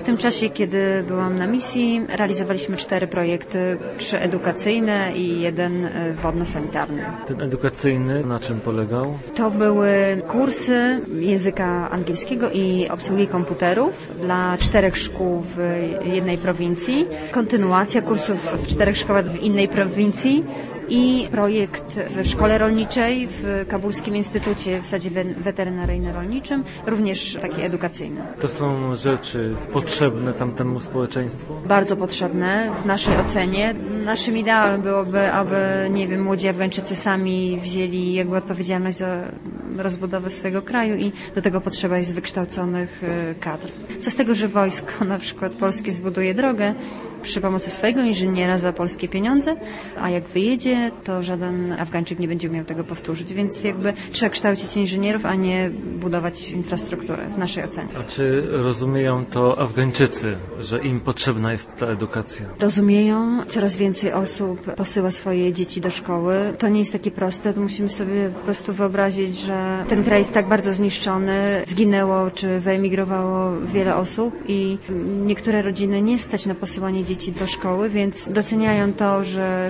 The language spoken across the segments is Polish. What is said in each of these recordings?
W tym czasie, kiedy byłam na misji, realizowaliśmy 4 projekty, 3 edukacyjne i 1 wodno-sanitarny. Ten edukacyjny na czym polegał? To były kursy języka angielskiego i obsługi komputerów dla 4 szkół w jednej prowincji, kontynuacja kursów w 4 szkołach w innej prowincji i projekt w szkole rolniczej w Kabulskim Instytucie w Sadzie Weterynaryjno-Rolniczym, również taki edukacyjny. To są rzeczy potrzebne tamtemu społeczeństwu? Bardzo potrzebne w naszej ocenie. Naszym ideałem byłoby, aby, młodzi Afgańczycy sami wzięli jakby odpowiedzialność za rozbudowę swojego kraju i do tego potrzeba jest wykształconych kadr. Co z tego, że wojsko na przykład polskie zbuduje drogę przy pomocy swojego inżyniera za polskie pieniądze, a jak wyjedzie, to żaden Afgańczyk nie będzie umiał tego powtórzyć, więc jakby trzeba kształcić inżynierów, a nie budować infrastrukturę w naszej ocenie. A czy rozumieją to Afgańczycy, że im potrzebna jest ta edukacja? Rozumieją, coraz więcej osób posyła swoje dzieci do szkoły. To nie jest takie proste, to musimy sobie po prostu wyobrazić, że ten kraj jest tak bardzo zniszczony, zginęło czy wyemigrowało wiele osób i niektóre rodziny nie stać na posyłanie dzieci do szkoły, więc doceniają to,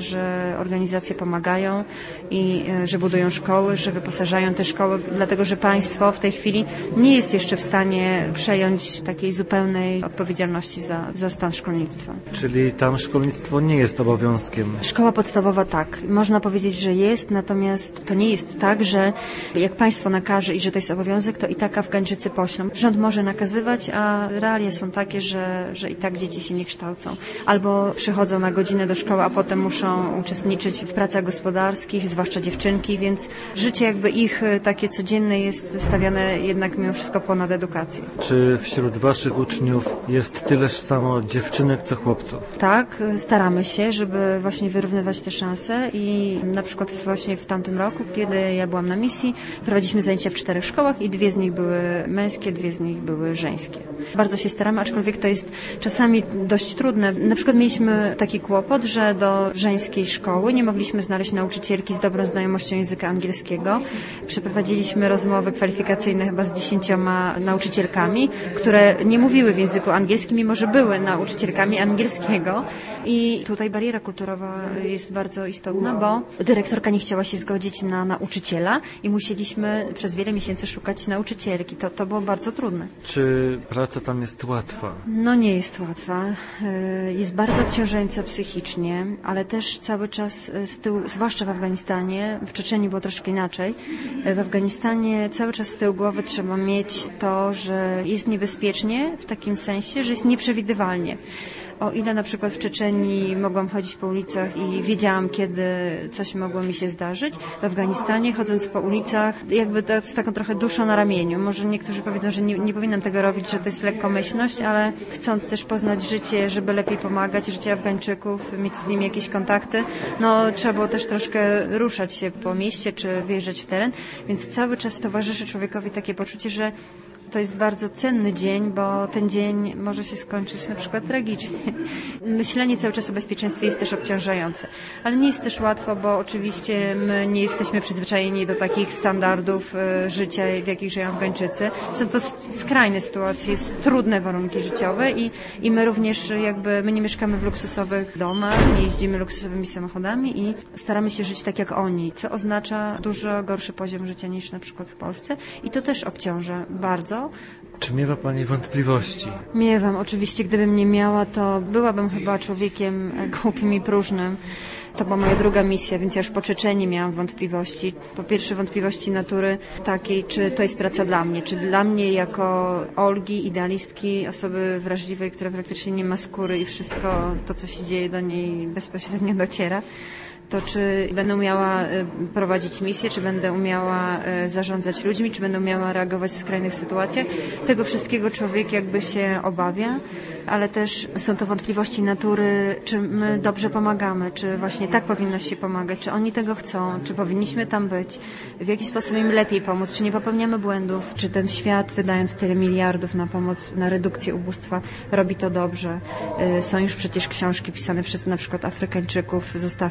że organizacje pomagają i że budują szkoły, że wyposażają te szkoły, dlatego że państwo w tej chwili nie jest jeszcze w stanie przejąć takiej zupełnej odpowiedzialności za stan szkolnictwa. Czyli tam szkolnictwo nie jest obowiązkiem? Szkoła podstawowa tak. Można powiedzieć, że jest, natomiast to nie jest tak, że jak państwo nakaże i że to jest obowiązek, to i tak Afgańczycy poślą. Rząd może nakazywać, a realia są takie, że i tak dzieci się nie kształcą. Albo przychodzą na godzinę do szkoły, a potem muszą uczestniczyć w pracach gospodarskich, zwłaszcza dziewczynki, więc życie jakby ich takie codzienne jest stawiane jednak mimo wszystko ponad edukację. Czy wśród waszych uczniów jest tyleż samo dziewczynek, co chłopców? Tak, staramy się, żeby właśnie wyrównywać te szanse i na przykład właśnie w tamtym roku, kiedy ja byłam na misji, prowadziliśmy zajęcia w 4 szkołach i 2 z nich były męskie, 2 z nich były żeńskie. Bardzo się staramy, aczkolwiek to jest czasami dość trudne. Na przykład mieliśmy taki kłopot, że do żeńskiej szkoły nie mogliśmy znaleźć nauczycielki z dobrą znajomością języka angielskiego. Przeprowadziliśmy rozmowy kwalifikacyjne chyba z 10 nauczycielkami, które nie mówiły w języku angielskim, mimo że były nauczycielkami angielskiego. I tutaj bariera kulturowa jest bardzo istotna, bo dyrektorka nie chciała się zgodzić na nauczyciela i musieliśmy przez wiele miesięcy szukać nauczycielki. To było bardzo trudne. Czy praca tam jest łatwa? No nie jest łatwa. Jest bardzo obciążająca psychicznie, ale też cały czas z tyłu, zwłaszcza w Afganistanie, w Czeczenii było troszkę inaczej. W Afganistanie cały czas z tyłu głowy trzeba mieć to, że jest niebezpiecznie w takim sensie, że jest nieprzewidywalnie. O ile na przykład w Czeczenii mogłam chodzić po ulicach i wiedziałam, kiedy coś mogło mi się zdarzyć, w Afganistanie chodząc po ulicach jakby z taką trochę duszą na ramieniu. Może niektórzy powiedzą, że nie powinnam tego robić, że to jest lekkomyślność, ale chcąc też poznać życie, żeby lepiej pomagać, życie Afgańczyków, mieć z nimi jakieś kontakty, no trzeba było też troszkę ruszać się po mieście czy wyjeżdżać w teren, więc cały czas towarzyszy człowiekowi takie poczucie, że to jest bardzo cenny dzień, bo ten dzień może się skończyć na przykład tragicznie. Myślenie cały czas o bezpieczeństwie jest też obciążające. Ale nie jest też łatwo, bo oczywiście my nie jesteśmy przyzwyczajeni do takich standardów życia, w jakich żyją Afgańczycy. Są to skrajne sytuacje, trudne warunki życiowe i my również my nie mieszkamy w luksusowych domach, nie jeździmy luksusowymi samochodami i staramy się żyć tak jak oni, co oznacza dużo gorszy poziom życia niż na przykład w Polsce i to też obciąża bardzo. Czy miewa Pani wątpliwości? Miewam. Oczywiście, gdybym nie miała, to byłabym chyba człowiekiem głupim i próżnym. To była moja druga misja, więc ja już po Czeczenii miałam wątpliwości. Po pierwsze wątpliwości natury takiej, czy to jest praca dla mnie, czy dla mnie jako Olgi, idealistki, osoby wrażliwej, która praktycznie nie ma skóry i wszystko to, co się dzieje do niej bezpośrednio dociera. To czy będę umiała prowadzić misję, czy będę umiała zarządzać ludźmi, czy będę umiała reagować w skrajnych sytuacjach. Tego wszystkiego człowiek się obawia, ale też są to wątpliwości natury, czy my dobrze pomagamy, czy właśnie tak powinno się pomagać, czy oni tego chcą, czy powinniśmy tam być, w jaki sposób im lepiej pomóc, czy nie popełniamy błędów, czy ten świat, wydając tyle miliardów na pomoc, na redukcję ubóstwa, robi to dobrze. Są już przecież książki pisane przez na przykład Afrykańczyków, zostawcie nas białych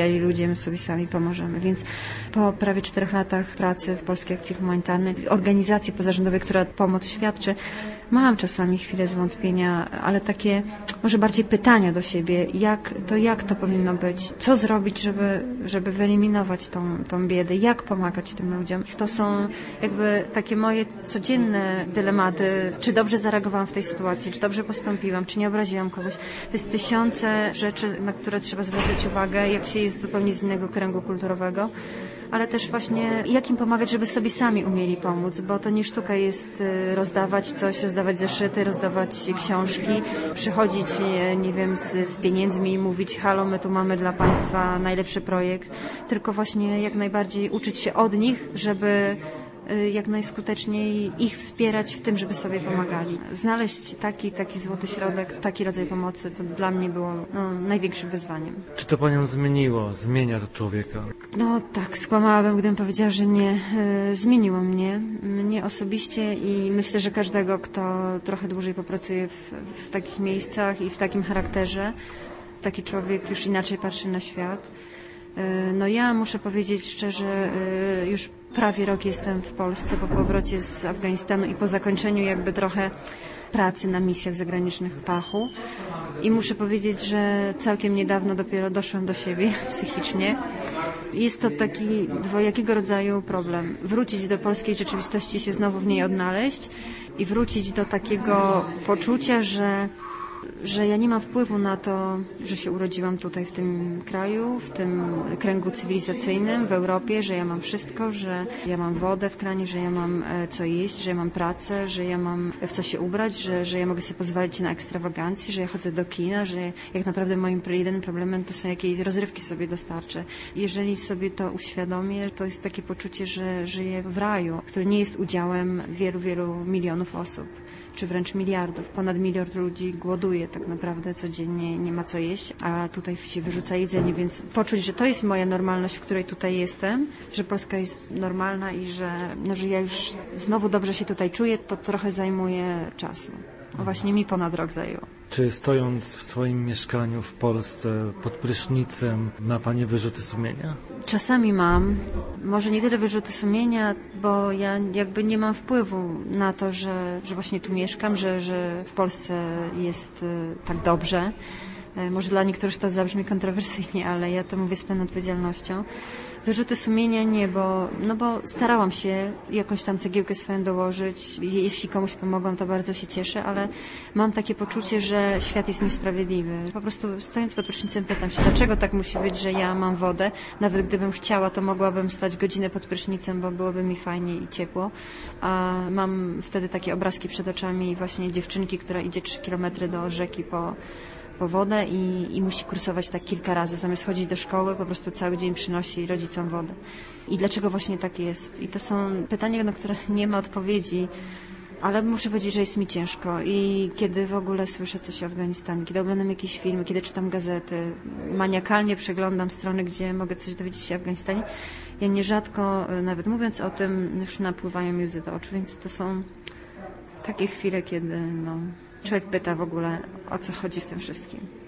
powiedzieli ludzie, my sobie sami pomożemy. Więc po prawie 4 latach pracy w Polskiej Akcji Humanitarnej, w organizacji pozarządowej, która pomoc świadczy, mam czasami chwilę zwątpienia, ale takie może bardziej pytania do siebie, jak to powinno być, co zrobić, żeby wyeliminować tą biedę, jak pomagać tym ludziom. To są jakby takie moje codzienne dylematy, czy dobrze zareagowałam w tej sytuacji, czy dobrze postąpiłam, czy nie obraziłam kogoś. To jest tysiące rzeczy, na które trzeba zwracać uwagę, jak się jest zupełnie z innego kręgu kulturowego, ale też właśnie jak im pomagać, żeby sobie sami umieli pomóc, bo to nie sztuka jest rozdawać coś, rozdawać zeszyty, rozdawać książki, przychodzić, nie wiem, z pieniędzmi i mówić: halo, my tu mamy dla Państwa najlepszy projekt, tylko właśnie jak najbardziej uczyć się od nich, żeby jak najskuteczniej ich wspierać w tym, żeby sobie pomagali. Znaleźć taki złoty środek, taki rodzaj pomocy, to dla mnie było największym wyzwaniem. Czy to Panią zmienia to człowieka? No tak, skłamałabym, gdybym powiedziała, że nie. Zmieniło mnie osobiście i myślę, że każdego, kto trochę dłużej popracuje w takich miejscach i w takim charakterze, taki człowiek już inaczej patrzy na świat. No ja muszę powiedzieć szczerze, już prawie rok jestem w Polsce po powrocie z Afganistanu i po zakończeniu jakby trochę pracy na misjach zagranicznych w Pachu. I muszę powiedzieć, że całkiem niedawno dopiero doszłam do siebie psychicznie. Jest to taki dwojakiego rodzaju problem. Wrócić do polskiej rzeczywistości, się znowu w niej odnaleźć i wrócić do takiego poczucia, że ja nie mam wpływu na to, że się urodziłam tutaj w tym kraju, w tym kręgu cywilizacyjnym w Europie, że ja mam wszystko, że ja mam wodę w kranie, że ja mam co jeść, że ja mam pracę, że ja mam w co się ubrać, że ja mogę sobie pozwolić na ekstrawagancje, że ja chodzę do kina, że jak naprawdę moim jedynym problemem to są jakieś rozrywki sobie dostarczę. Jeżeli sobie to uświadomię, to jest takie poczucie, że żyję w raju, który nie jest udziałem wielu, wielu milionów osób, czy wręcz miliardów. Ponad miliard ludzi głoduje tak naprawdę codziennie, nie ma co jeść, a tutaj się wyrzuca jedzenie, więc poczuć, że to jest moja normalność, w której tutaj jestem, że Polska jest normalna i że ja już znowu dobrze się tutaj czuję, to trochę zajmuje czasu. Właśnie mi ponad rok zajęło. Czy stojąc w swoim mieszkaniu w Polsce pod prysznicem ma Pani wyrzuty sumienia? Czasami mam. Może nie tyle wyrzuty sumienia, bo ja jakby nie mam wpływu na to, że właśnie tu mieszkam, że w Polsce jest tak dobrze. Może dla niektórych to zabrzmi kontrowersyjnie, ale ja to mówię z pełną odpowiedzialnością. Wyrzuty sumienia nie, bo starałam się jakąś tam cegiełkę swoją dołożyć. Jeśli komuś pomogłam, to bardzo się cieszę, ale mam takie poczucie, że świat jest niesprawiedliwy. Po prostu stojąc pod prysznicem pytam się, dlaczego tak musi być, że ja mam wodę. Nawet gdybym chciała, to mogłabym stać godzinę pod prysznicem, bo byłoby mi fajnie i ciepło. A mam wtedy takie obrazki przed oczami właśnie dziewczynki, która idzie 3 kilometry do rzeki po wodę i musi kursować tak kilka razy. Zamiast chodzić do szkoły, po prostu cały dzień przynosi rodzicom wodę. I dlaczego właśnie tak jest? I to są pytania, na które nie ma odpowiedzi, ale muszę powiedzieć, że jest mi ciężko. I kiedy w ogóle słyszę coś o Afganistanie, kiedy oglądam jakieś filmy, kiedy czytam gazety, maniakalnie przeglądam strony, gdzie mogę coś dowiedzieć się o Afganistanie, ja nierzadko, nawet mówiąc o tym, już napływają mi łzy do oczu, więc to są takie chwile, kiedy człowiek pyta w ogóle, o co chodzi w tym wszystkim.